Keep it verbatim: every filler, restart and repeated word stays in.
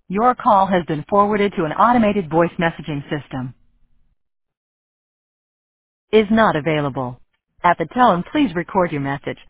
Your call has been forwarded to an automated voice messaging system. Is not available. At the tone, please record your message.